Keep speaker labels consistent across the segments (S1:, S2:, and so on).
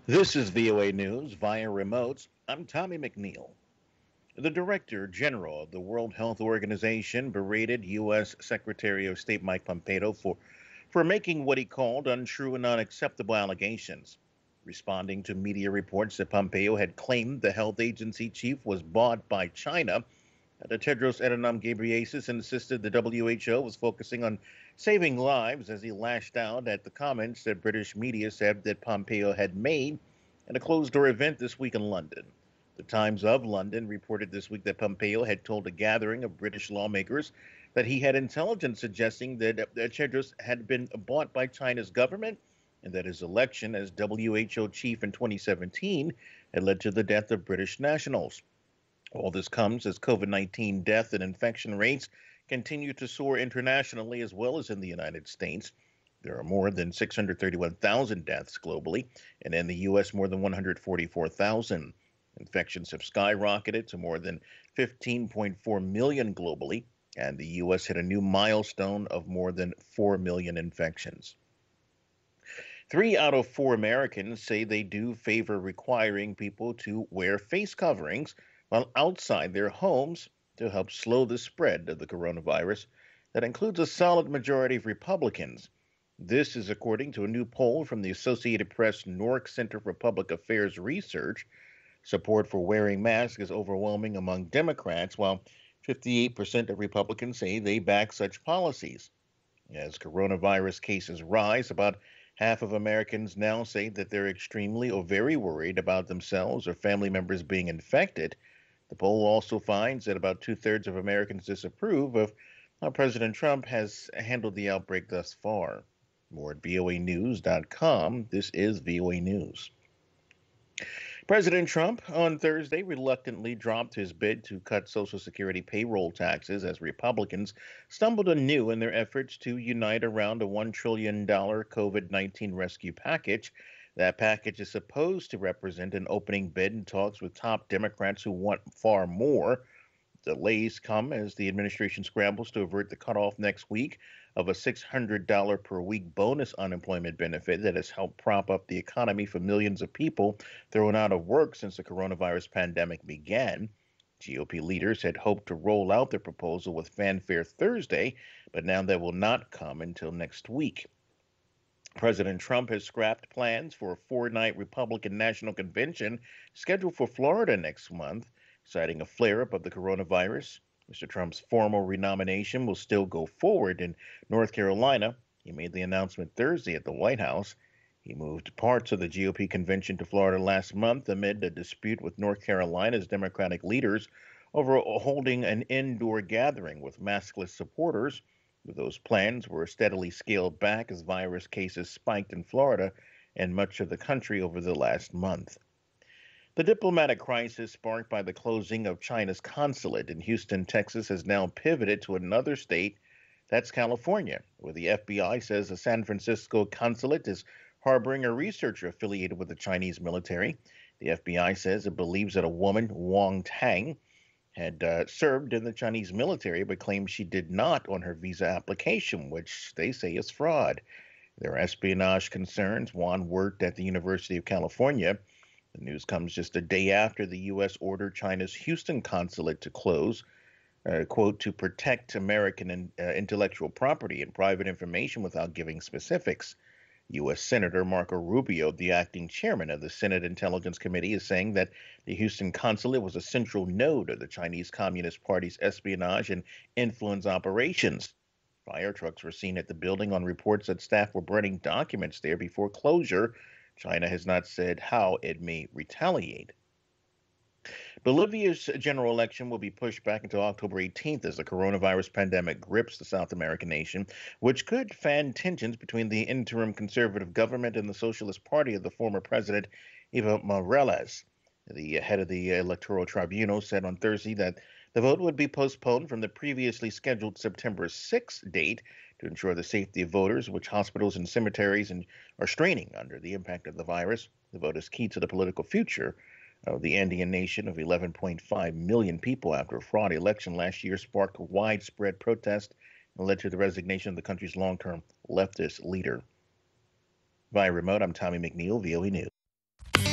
S1: This is VOA News via remote. I'm Tommy McNeil. The Director General of the World Health Organization berated U.S. Secretary of State Mike Pompeo for making what he called untrue and unacceptable allegations, responding to media reports that Pompeo had claimed the health agency chief was bought by China. Tedros Adhanom Ghebreyesus insisted the WHO was focusing on saving lives as he lashed out at the comments that British media said that Pompeo had made at a closed-door event this week in London. The Times of London reported this week that Pompeo had told a gathering of British lawmakers that he had intelligence suggesting that Tedros had been bought by China's government and that his election as WHO chief in 2017 had led to the death of British nationals. All this comes as COVID 19 death and infection rates continue to soar internationally as well as in the United States. There are more than 631,000 deaths globally, and in the U.S., more than 144,000. Infections have skyrocketed to more than 15.4 million globally, and the U.S. hit a new milestone of more than 4 million infections. 3 out of 4 Americans say they do favor requiring people to wear face coverings while outside their homes to help slow the spread of the coronavirus. That includes a solid majority of Republicans. This is according to a new poll from the Associated Press NORC Center for Public Affairs Research. Support for wearing masks is overwhelming among Democrats, while 58% of Republicans say they back such policies. As coronavirus cases rise, about half of Americans now say that they're extremely or very worried about themselves or family members being infected. The poll also finds that about two-thirds of Americans disapprove of how President Trump has handled the outbreak thus far. More at voanews.com. This is VOA News. President Trump on Thursday reluctantly dropped his bid to cut Social Security payroll taxes as Republicans stumbled anew in their efforts to unite around a $1 trillion COVID 19 rescue package. That package is supposed to represent an opening bid in talks with top Democrats who want far more. Delays come as the administration scrambles to avert the cutoff next week of a $600 per week bonus unemployment benefit that has helped prop up the economy for millions of people thrown out of work since the coronavirus pandemic began. GOP leaders had hoped to roll out their proposal with fanfare Thursday, but now that will not come until next week. President Trump has scrapped plans for a 4-night Republican National Convention scheduled for Florida next month, citing a flare up of the coronavirus. Mr. Trump's formal renomination will still go forward in North Carolina. He made the announcement Thursday at the White House. He moved parts of the GOP convention to Florida last month amid a dispute with North Carolina's Democratic leaders over holding an indoor gathering with maskless supporters. Those plans were steadily scaled back as virus cases spiked in Florida and much of the country over the last month. The diplomatic crisis sparked by the closing of China's consulate in Houston, Texas, has now pivoted to another state. That's California, where the FBI says the San Francisco consulate is harboring a researcher affiliated with the Chinese military. The FBI says it believes that a woman, Wang Tang, had served in the Chinese military but claims she did not on her visa application, which they say is fraud. There are espionage concerns. Wang worked at the University of California. The news comes just a day after the U.S. ordered China's Houston consulate to close, quote, to protect American intellectual property and private information without giving specifics. U.S. Senator Marco Rubio, the acting chairman of the Senate Intelligence Committee, is saying that the Houston consulate was a central node of the Chinese Communist Party's espionage and influence operations. Fire trucks were seen at the building on reports that staff were burning documents there before closure. China has not said how it may retaliate. Bolivia's general election will be pushed back until October 18th as the coronavirus pandemic grips the South American nation, which could fan tensions between the interim conservative government and the Socialist Party of the former president, Evo Morales. The head of the Electoral Tribunal said on Thursday that the vote would be postponed from the previously scheduled September 6th date to ensure the safety of voters, which hospitals and cemeteries are straining under the impact of the virus. The vote is key to the political future of the Andean nation of 11.5 million people after a fraud election last year sparked widespread protest and led to the resignation of the country's long-term leftist leader. Via remote, I'm Tommy McNeil, VOA News.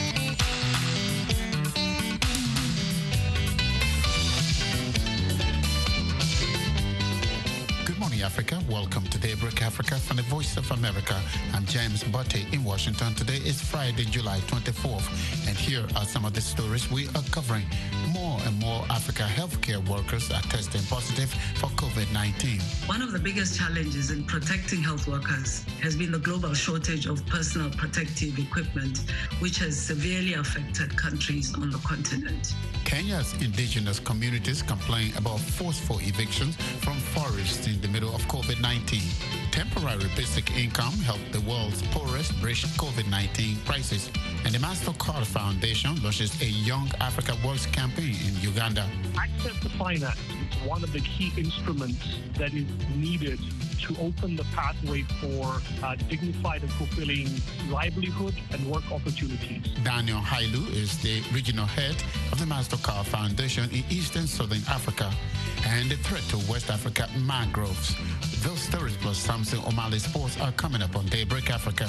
S2: morning, Africa. Welcome to Daybreak Africa from the Voice of America. I'm James Botte in Washington. Today is Friday, July 24th, and here are some of the stories we are covering. More and more Africa healthcare workers are testing positive for COVID-19.
S3: One of the biggest challenges in protecting health workers has been the global shortage of personal protective equipment, which has severely affected countries on the continent.
S2: Kenya's indigenous communities complain about forceful evictions from forests in the middle of COVID-19. Temporary basic income helped the world's poorest bridge COVID-19 crisis. And the MasterCard Foundation launches a Young Africa Works campaign in Uganda.
S4: Access to finance is one of the key instruments that is needed to open the pathway for dignified and fulfilling livelihood and work opportunities.
S2: Daniel Hailu is the regional head of the MasterCard Foundation in Eastern Southern Africa and the threat to West Africa mangroves. Those stories plus Samson O'Malley Sports are coming up on Daybreak Africa.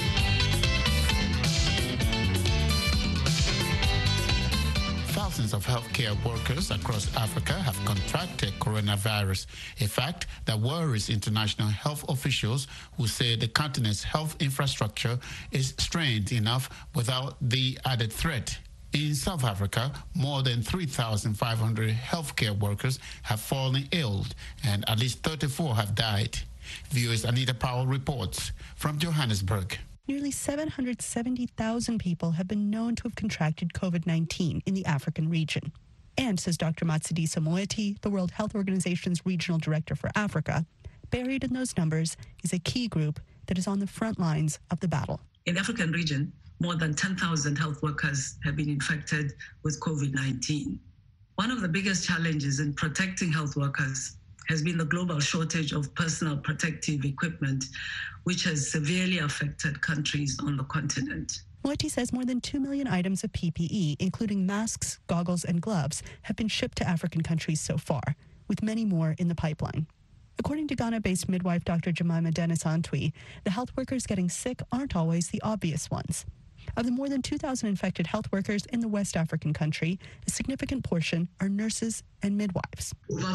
S2: Thousands of healthcare workers across Africa have contracted coronavirus, a fact that worries international health officials who say the continent's health infrastructure is strained enough without the added threat. In South Africa, more than 3,500 healthcare workers have fallen ill and at least 34 have died. Viewers Anita Powell reports from Johannesburg.
S5: Nearly 770,000 people have been known to have contracted COVID-19 in the African region. And, says Dr. Matshidiso Moeti, the World Health Organization's Regional Director for Africa, buried in those numbers is a key group that is on the front lines of the battle.
S3: In the African region, more than 10,000 health workers have been infected with COVID-19. One of the biggest challenges in protecting health workers has been the global shortage of personal protective equipment, which has severely affected countries on the continent.
S5: Moeti says more than 2 million items of PPE, including masks, goggles, and gloves, have been shipped to African countries so far, with many more in the pipeline. According to Ghana-based midwife Dr. Jemima Dennis Antwi, the health workers getting sick aren't always the obvious ones. Of the more than 2,000 infected health workers in the West African country, a significant portion are nurses and midwives.
S6: Over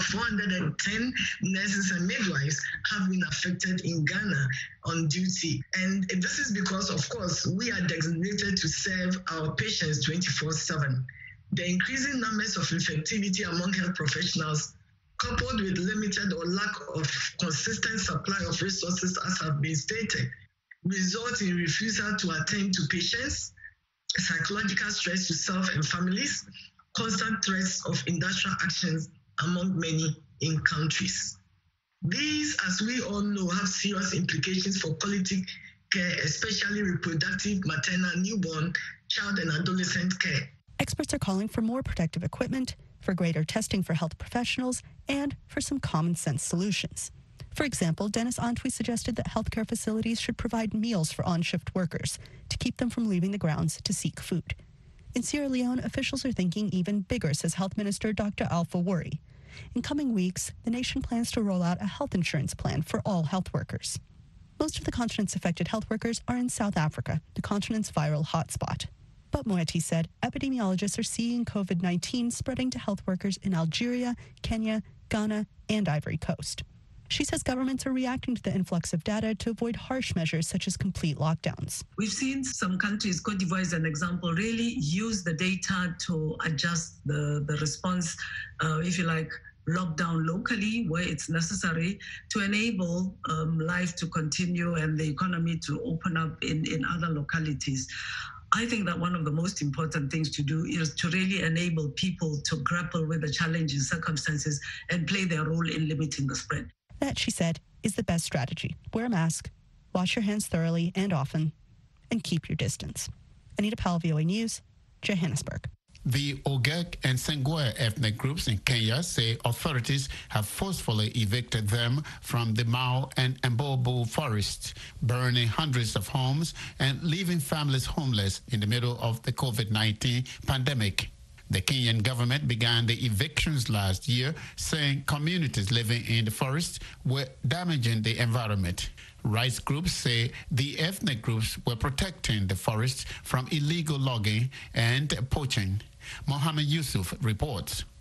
S6: 410 nurses and midwives have been affected in Ghana on duty. And this is because, of course, we are designated to serve our patients 24/7. The increasing numbers of infectivity among health professionals, coupled with limited or lack of consistent supply of resources, as have been stated, result in refusal to attend to patients, psychological stress to self and families, constant threats of industrial actions among many in countries. These, as we all know, have serious implications for quality care, especially reproductive, maternal, newborn, child and adolescent care.
S5: Experts are calling for more protective equipment, for greater testing for health professionals, and for some common sense solutions. For example, Dennis Antwi suggested that healthcare facilities should provide meals for on-shift workers to keep them from leaving the grounds to seek food. In Sierra Leone, officials are thinking even bigger, says Health Minister Dr. Alpha Worry. In coming weeks, the nation plans to roll out a health insurance plan for all health workers. Most of the continent's affected health workers are in South Africa, the continent's viral hotspot. But Moeti said epidemiologists are seeing COVID-19 spreading to health workers in Algeria, Kenya, Ghana, and Ivory Coast. She says governments are reacting to the influx of data to avoid harsh measures such as complete lockdowns.
S3: We've seen some countries, Cote d'Ivoire is an example, really use the data to adjust the response, if you like, lockdown locally where it's necessary to enable life to continue and the economy to open up in other localities. I think that one of the most important things to do is to really enable people to grapple with the challenging circumstances and play their role in limiting the spread.
S5: That, she said, is the best strategy. Wear a mask, wash your hands thoroughly and often, and keep your distance. Anita Powell, VOA News, Johannesburg.
S2: The Ogek and Sengwe ethnic groups in Kenya say authorities have forcefully evicted them from the Mau and Mbobo forests, burning hundreds of homes and leaving families homeless in the middle of the COVID-19 pandemic. The Kenyan government began the evictions last year, saying communities living in the forest were damaging the environment. Rights groups say the ethnic groups were protecting the forests from illegal logging and poaching. Mohammed Yusuf reports.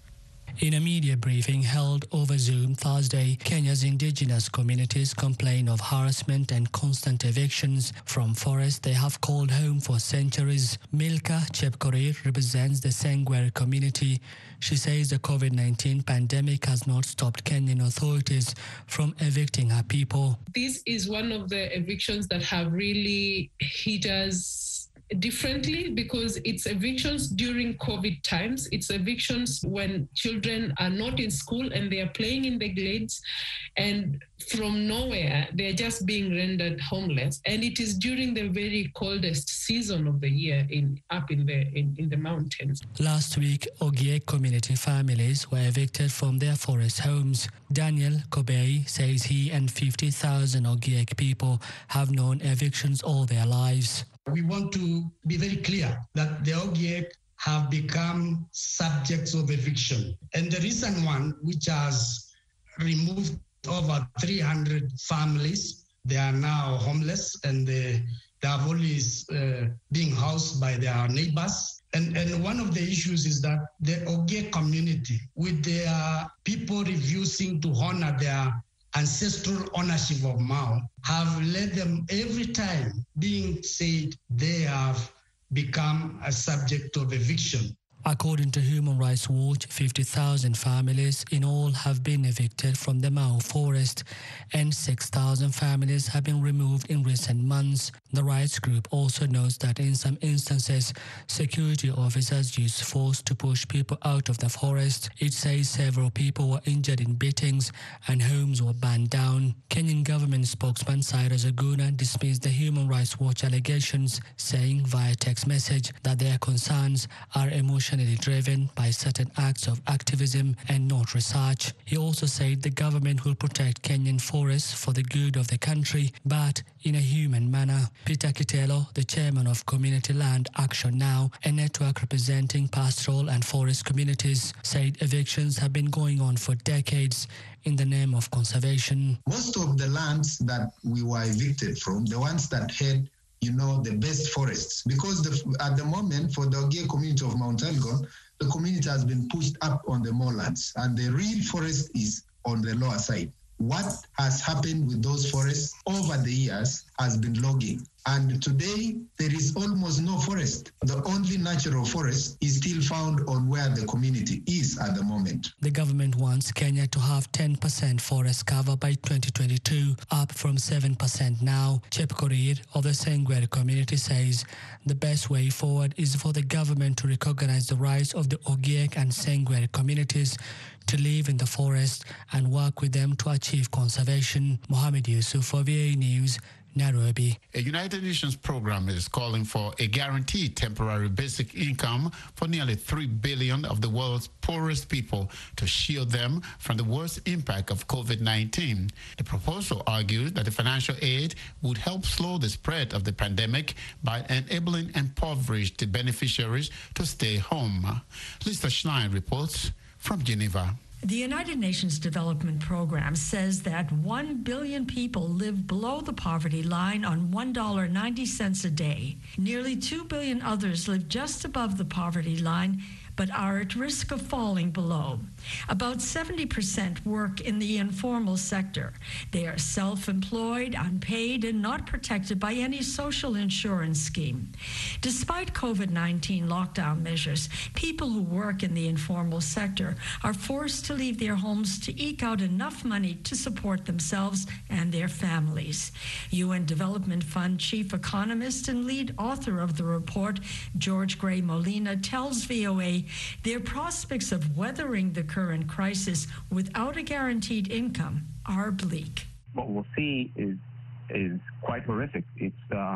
S7: In a media briefing held over Zoom Thursday, Kenya's indigenous communities complain of harassment and constant evictions from forests they have called home for centuries. Milka Chepkorir represents the Sengwer community. She says the COVID-19 pandemic has not stopped Kenyan authorities from evicting her people.
S8: This is one of the evictions that have really hit us differently because it's evictions during COVID times. It's evictions when children are not in school and they are playing in the glades, and from nowhere they're just being rendered homeless. And it is during the very coldest season of the year up in the mountains.
S7: Last week, Ogiek community families were evicted from their forest homes. Daniel Kobei says he and 50,000 Ogiek people have known evictions all their lives.
S9: We want to be very clear that the Ogiek have become subjects of eviction. And the recent one, which has removed over 300 families, they are now homeless and they have always being housed by their neighbors. And one of the issues is that the Ogiek community, with their people refusing to honor their ancestral ownership of Mao, have led them every time being said they have become a subject of eviction.
S7: According to Human Rights Watch, 50,000 families in all have been evicted from the Mao forest and 6,000 families have been removed in recent months. The rights group also notes that in some instances, security officers used force to push people out of the forest. It says several people were injured in beatings and homes were burned down. Kenyan government spokesman Cyrus Oguna dismissed the Human Rights Watch allegations, saying via text message that their concerns are emotionally driven by certain acts of activism and not research. He also said the government will protect Kenyan forests for the good of the country, but in a human manner. Peter Kitelo, the chairman of Community Land Action Now, a network representing pastoral and forest communities, said evictions have been going on for decades in the name of conservation.
S10: Most of the lands that we were evicted from, the ones that had the best forests, because at the moment for the Ogiek community of Mount Elgon, the community has been pushed up on the moorlands and the real forest is on the lower side. What has happened with those forests over the years has been logging. And today, there is almost no forest. The only natural forest is still found on where the community is at the moment.
S7: The government wants Kenya to have 10% forest cover by 2022, up from 7% now. Chepkorir of the Sengwer community says the best way forward is for the government to recognize the rights of the Ogiek and Sengwer communities to live in the forest and work with them to achieve conservation. Mohamed Yusuf for VOA News, Nairobi.
S2: A United Nations program is calling for a guaranteed temporary basic income for nearly 3 billion of the world's poorest people to shield them from the worst impact of COVID-19. The proposal argues that the financial aid would help slow the spread of the pandemic by enabling impoverished beneficiaries to stay home. Lisa Schlein reports from Geneva.
S11: The United Nations Development Program says that 1 billion people live below the poverty line on $1.90 a day. Nearly 2 billion others live just above the poverty line, but are at risk of falling below. About 70% work in the informal sector. They are self-employed, unpaid, and not protected by any social insurance scheme. Despite COVID-19 lockdown measures, people who work in the informal sector are forced to leave their homes to eke out enough money to support themselves and their families. UN Development Fund chief economist and lead author of the report, George Gray Molina, tells VOA their prospects of weathering the current crisis without a guaranteed income are bleak.
S12: What we'll see is quite horrific. It's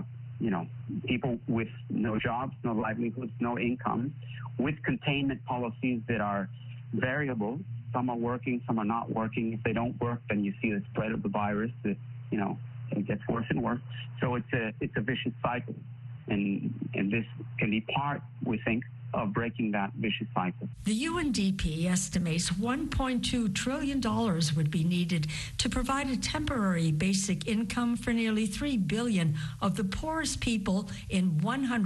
S12: people with no jobs, no livelihoods, no income, with containment policies that are variable. Some are working, some are not working. If they don't work, then you see the spread of the virus. That it gets worse and worse. So it's a vicious cycle, and this can be part, we think, of breaking that vicious cycle.
S11: The UNDP estimates $1.2 trillion would be needed to provide a temporary basic income for nearly 3 billion of the poorest people in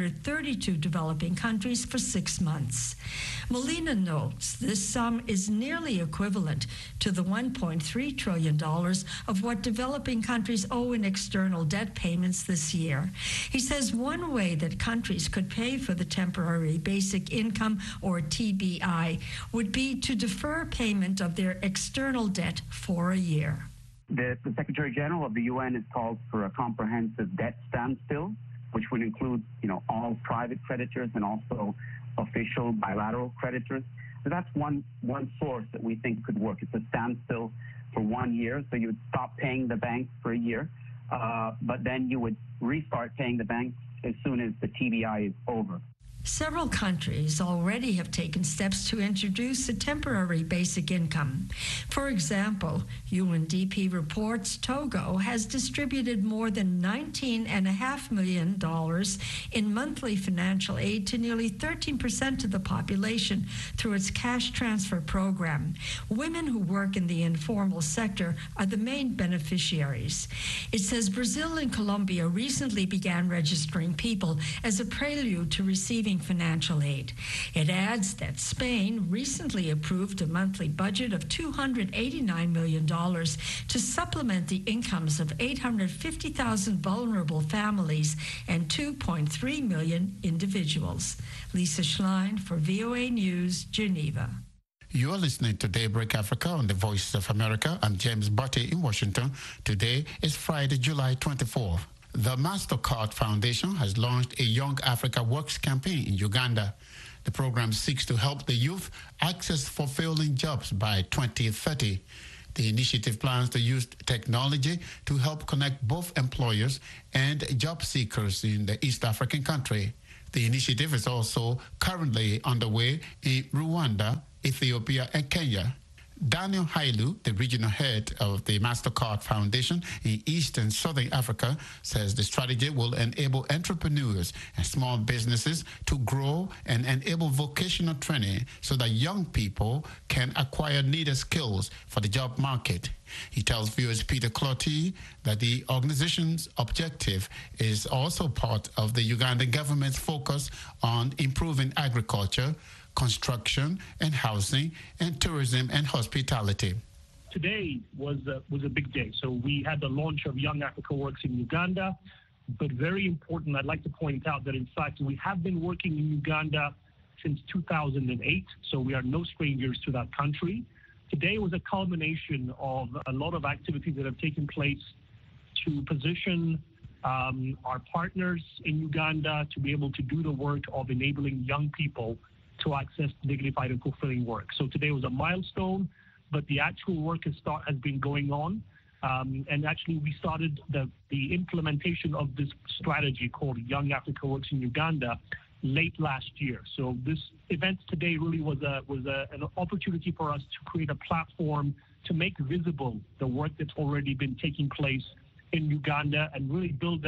S11: 132 developing countries for 6 months. Molina notes this sum is nearly equivalent to the $1.3 trillion of what developing countries owe in external debt payments this year. He says one way that countries could pay for the temporary basic income, or TBI, would be to defer payment of their external debt for a year.
S12: The Secretary General of the UN has called for a comprehensive debt standstill, which would include, all private creditors and also official bilateral creditors. So that's one source that we think could work. It's a standstill for 1 year, so you would stop paying the banks for a year, but then you would restart paying the banks as soon as the TBI is over.
S11: Several countries already have taken steps to introduce a temporary basic income. For example, UNDP reports Togo has distributed more than $19.5 million in monthly financial aid to nearly 13% of the population through its cash transfer program. Women who work in the informal sector are the main beneficiaries. It says Brazil and Colombia recently began registering people as a prelude to receiving financial aid. It adds that Spain recently approved a monthly budget of $289 million to supplement the incomes of 850,000 vulnerable families and 2.3 million individuals. Lisa Schlein for VOA News, Geneva.
S2: You are listening to Daybreak Africa on the Voices of America. I'm James Butte in Washington. Today is Friday, July 24th. The MasterCard Foundation has launched a Young Africa Works campaign in Uganda. The program seeks to help the youth access fulfilling jobs by 2030. The initiative plans to use technology to help connect both employers and job seekers in the East African country. The initiative is also currently underway in Rwanda, Ethiopia, and Kenya. Daniel Hailu, the regional head of the MasterCard Foundation in East and Southern Africa, says the strategy will enable entrepreneurs and small businesses to grow and enable vocational training so that young people can acquire needed skills for the job market. He tells viewers Peter Clotty that the organization's objective is also part of the Ugandan government's focus on improving agriculture, construction and housing, and tourism and hospitality.
S4: Today was a big day. So we had the launch of Young Africa Works in Uganda, but very important, I'd like to point out that in fact we have been working in Uganda since 2008, so we are no strangers to that country. Today was a culmination of a lot of activities that have taken place to position our partners in Uganda to be able to do the work of enabling young people to access dignified and fulfilling work. So today was a milestone, but the actual work has been going on. And actually, we started the implementation of this strategy called Young Africa Works in Uganda late last year. So this event today really was an opportunity for us to create a platform to make visible the work that's already been taking place in Uganda and really build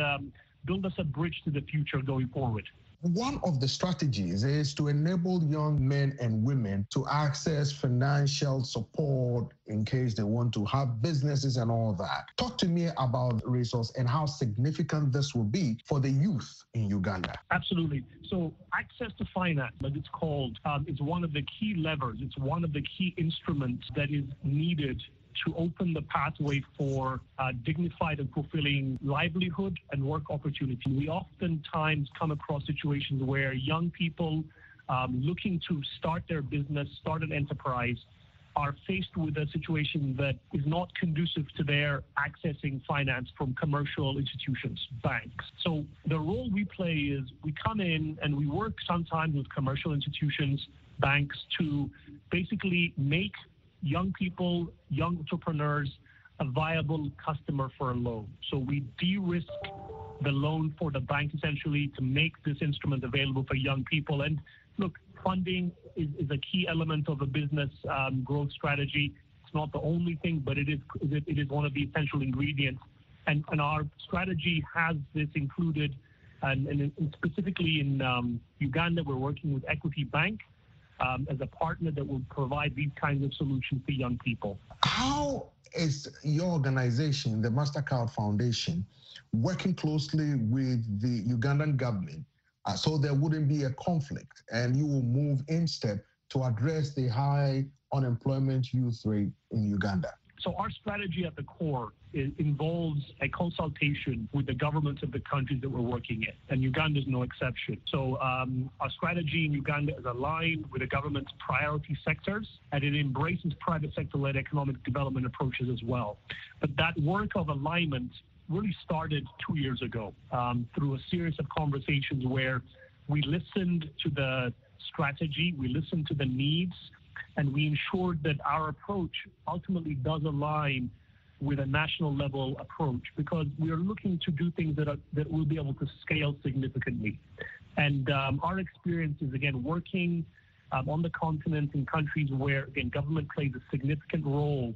S4: us a bridge to the future going forward.
S13: One of the strategies is to enable young men and women to access financial support in case they want to have businesses and all that. Talk to me about the resource and how significant this will be for the youth in Uganda.
S4: Absolutely. So access to finance, as it's called, is one of the key levers. It's one of the key instruments that is needed to open the pathway for dignified and fulfilling livelihood and work opportunity. We oftentimes come across situations where young people looking to start their business, start an enterprise, are faced with a situation that is not conducive to their accessing finance from commercial institutions, banks. So the role we play is we come in and we work sometimes with commercial institutions, banks, to basically make young people, young entrepreneurs, a viable customer for a loan. So we de-risk the loan for the bank essentially to make this instrument available for young people. And look, funding is a key element of a business growth strategy. It's not the only thing, but it is one of the essential ingredients. And our strategy has this included And specifically in Uganda, we're working with Equity Bank as a partner that will provide these kinds of solutions to young people.
S13: How is your organization, the MasterCard Foundation, working closely with the Ugandan government so there wouldn't be a conflict and you will move in step to address the high unemployment youth rate in Uganda?
S4: So our strategy at the core involves a consultation with the governments of the countries that we're working in, and Uganda is no exception. So our strategy in Uganda is aligned with the government's priority sectors, and it embraces private sector-led economic development approaches as well. But that work of alignment really started 2 years ago through a series of conversations where we listened to the strategy, we listened to the needs, and we ensured that our approach ultimately does align with a national level approach, because we are looking to do things that will be able to scale significantly. And our experience is, again, working on the continent in countries where, again, government plays a significant role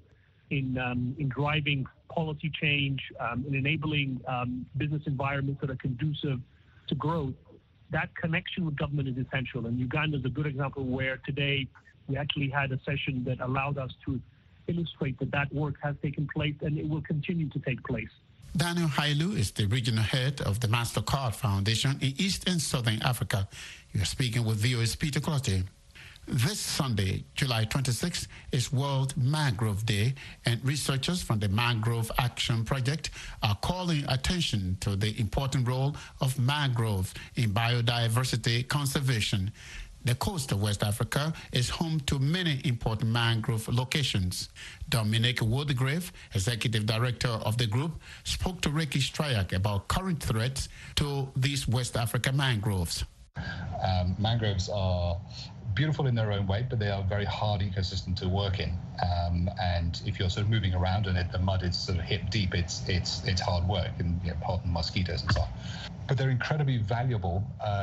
S4: in driving policy change, in enabling business environments that are conducive to growth. That connection with government is essential. And Uganda is a good example where today we actually had a session that allowed us to illustrate that work has taken place and it will continue to take place.
S2: Daniel Hailu is the regional head of the MasterCard Foundation in East and Southern Africa. You're speaking with VOA's Peter Clottey. This Sunday, July 26th, is World Mangrove Day, and researchers from the Mangrove Action Project are calling attention to the important role of mangroves in biodiversity conservation. The coast of West Africa is home to many important mangrove locations. Dominic Woodgrave, executive director of the group, spoke to Ricky Stryak about current threats to these West Africa mangroves.
S14: Mangroves are beautiful in their own way, but they are a very hard ecosystem to work in. And if you're sort of moving around and the mud is sort of hip deep, it's hard work, and pardon mosquitoes and so on. But they're incredibly valuable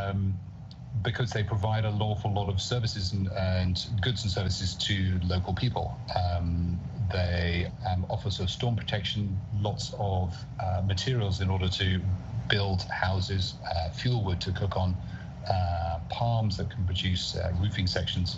S14: because they provide an awful lot of services and goods and services to local people. They offer sort of storm protection, lots of materials in order to build houses, fuel wood to cook on, palms that can produce roofing sections,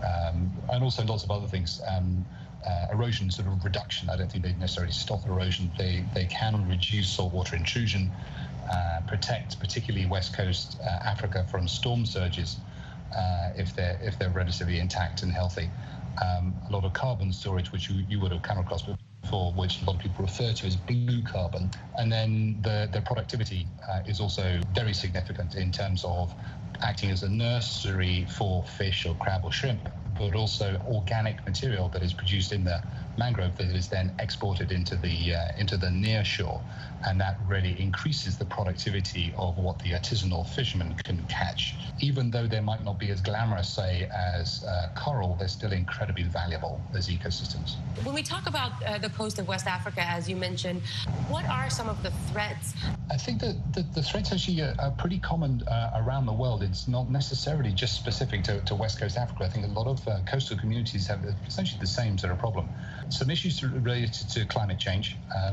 S14: and also lots of other things. Erosion sort of reduction. I don't think they necessarily stop erosion. They can reduce saltwater intrusion, protect particularly West Coast Africa from storm surges if they're relatively intact and healthy. A lot of carbon storage, which you would have come across before, which a lot of people refer to as blue carbon. And then the productivity is also very significant in terms of acting as a nursery for fish or crab or shrimp, but also organic material that is produced in the mangrove that is then exported into the near shore, and that really increases the productivity of what the artisanal fishermen can catch. Even though they might not be as glamorous, say, as coral, they're still incredibly valuable as ecosystems.
S15: When we talk about the coast of West Africa, as you mentioned, what are some of the threats?
S14: I think that the threats actually are pretty common around the world. It's not necessarily just specific to West Coast Africa. I think a lot of coastal communities have essentially the same sort of problem. Some issues related to climate change.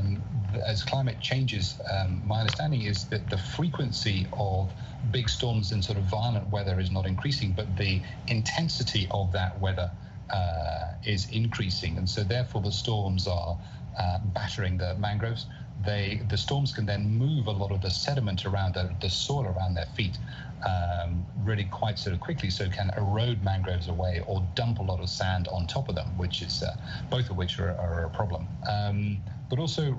S14: As climate changes, my understanding is that the frequency of big storms and sort of violent weather is not increasing, but the intensity of that weather is increasing. And so therefore the storms are battering the mangroves. The storms can then move a lot of the sediment around the soil around their feet really quite sort of quickly, so it can erode mangroves away or dump a lot of sand on top of them, which is both of which are a problem. But also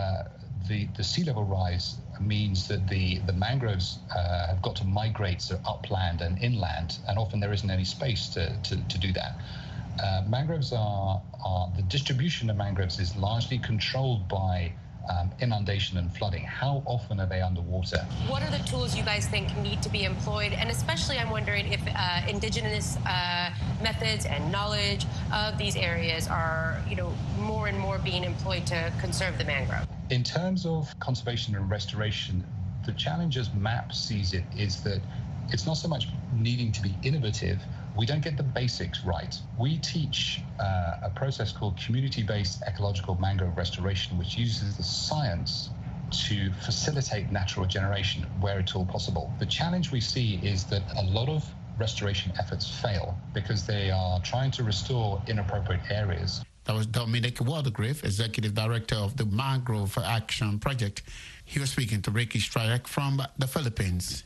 S14: the sea level rise means that the mangroves have got to migrate so upland and inland, and often there isn't any space to do that. Mangroves are the distribution of mangroves is largely controlled by inundation and flooding. How often are they underwater?
S15: What are the tools you guys think need to be employed? And especially I'm wondering if indigenous methods and knowledge of these areas are, more and more being employed to conserve the mangrove.
S14: In terms of conservation and restoration, the challenge as MAP sees it is that it's not so much needing to be innovative. We don't get the basics right. We teach a process called community-based ecological mangrove restoration, which uses the science to facilitate natural regeneration where at all possible. The challenge we see is that a lot of restoration efforts fail because they are trying to restore inappropriate areas.
S2: That was Dominic Watergrave, Executive Director of the Mangrove Action Project. He was speaking to Ricky Stryak from the Philippines.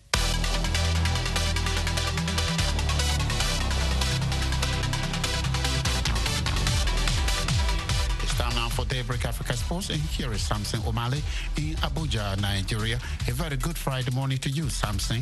S2: It's time now for Daybreak Africa Sports, and here is Samson Omale in Abuja, Nigeria. A very good Friday morning to you, Samson.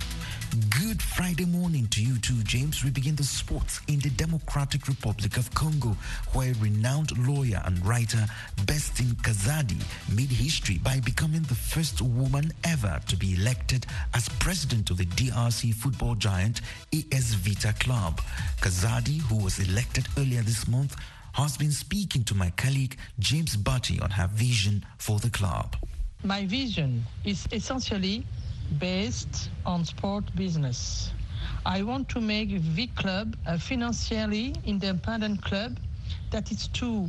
S16: Good Friday morning to you too, James. We begin the sports in the Democratic Republic of Congo, where renowned lawyer and writer Bestine Kazadi made history by becoming the first woman ever to be elected as president of the DRC football giant AS Vita Club. Kazadi, who was elected earlier this month, has been speaking to my colleague James Batty on her vision for the club.
S17: My vision is essentially based on sport business. I want to make V Club a financially independent club that is to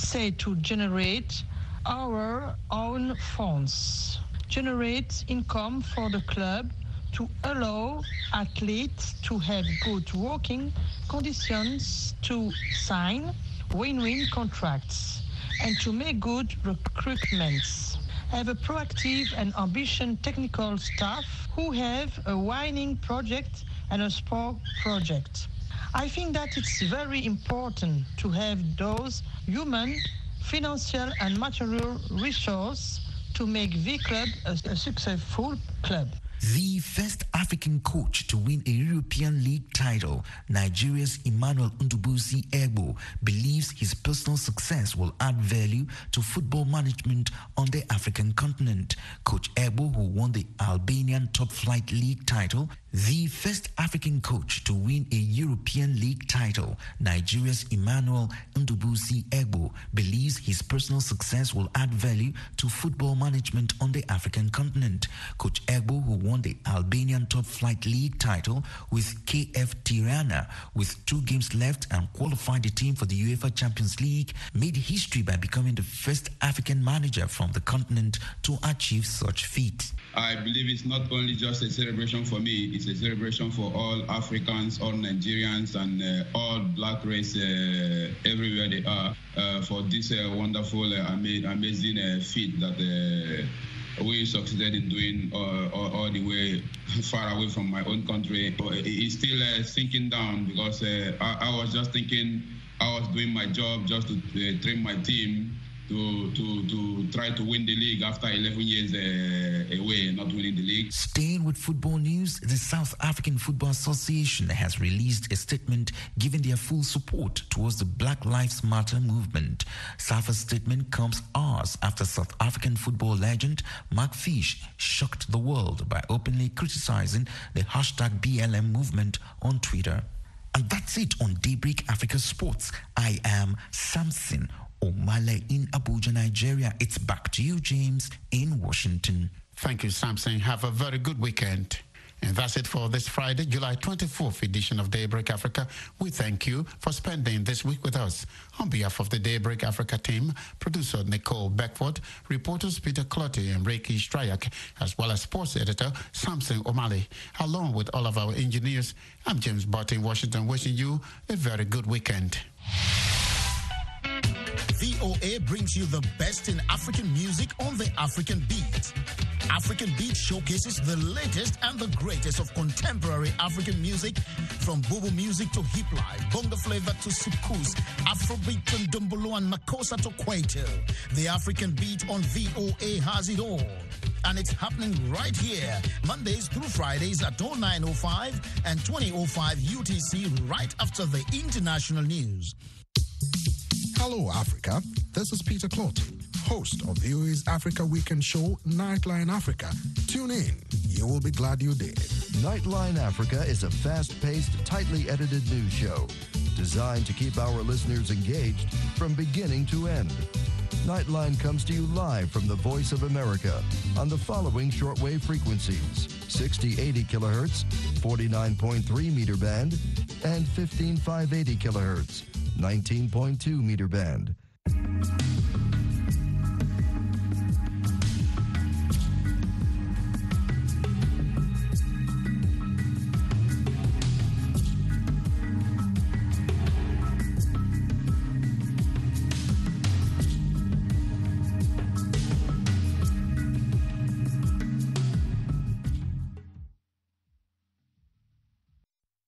S17: generate our own funds, generate income for the club, to allow athletes to have good working conditions, to sign win-win contracts, and to make good recruitments. Have a proactive and ambitious technical staff who have a winning project and a sport project. I think that it's very important to have those human, financial and material resources to make V Club a successful club.
S16: The first African coach to win a European League title, Nigeria's Emmanuel Ndubuisi Egbo, believes his personal success will add value to football management on the African continent. Coach Egbo, who won the Albanian Top Flight League title, the first African coach to win a European League title, Nigeria's Emmanuel Ndubuisi Egbo, believes his personal success will add value to football management on the African continent. Coach Egbo, who won the Albanian Top Flight League title with KF Tirana with 2 games left and qualified the team for the UEFA Champions League, made history by becoming the first African manager from the continent to achieve such feat.
S18: I believe it's not only just a celebration for me, it's a celebration for all Africans, all Nigerians, and all black race everywhere they are for this wonderful, amazing feat that we succeeded in doing all the way far away from my own country. It's still sinking down because I was just thinking I was doing my job just to train my team to try to win the league after 11 years away, not winning the league.
S16: Staying with football news, the South African Football Association has released a statement giving their full support towards the Black Lives Matter movement. SAFA's statement comes hours after South African football legend Mark Fish shocked the world by openly criticizing the hashtag BLM movement on Twitter. And that's it on Daybreak Africa Sports. I am Samson Omale in Abuja, Nigeria. It's back to you, James, in Washington.
S2: Thank you, Samson. Have a very good weekend. And that's it for this Friday, July 24th edition of Daybreak Africa. We thank you for spending this week with us. On behalf of the Daybreak Africa team, producer Nicole Beckford, reporters Peter Clotty and Ricky Stryak, as well as sports editor Samson Omale, along with all of our engineers, I'm James Barton in Washington, wishing you a very good weekend.
S19: VOA brings you the best in African music on the African Beat. African Beat showcases the latest and the greatest of contemporary African music, from Bobo music to hip life, bongo flavor to soukous, Afrobeat to Ndombolo and Makossa to Kwaito. The African Beat on VOA has it all. And it's happening right here, Mondays through Fridays at 09:05 and 20:05 UTC, right after the international news.
S13: Hello, Africa. This is Peter Clotty, host of VOA's Africa Weekend show, Nightline Africa. Tune in. You will be glad you did.
S20: Nightline Africa is a fast-paced, tightly edited news show designed to keep our listeners engaged from beginning to end. Nightline comes to you live from the Voice of America on the following shortwave frequencies: 6080 kilohertz, 49.3 meter band, and 15580 kilohertz, 19.2 meter band.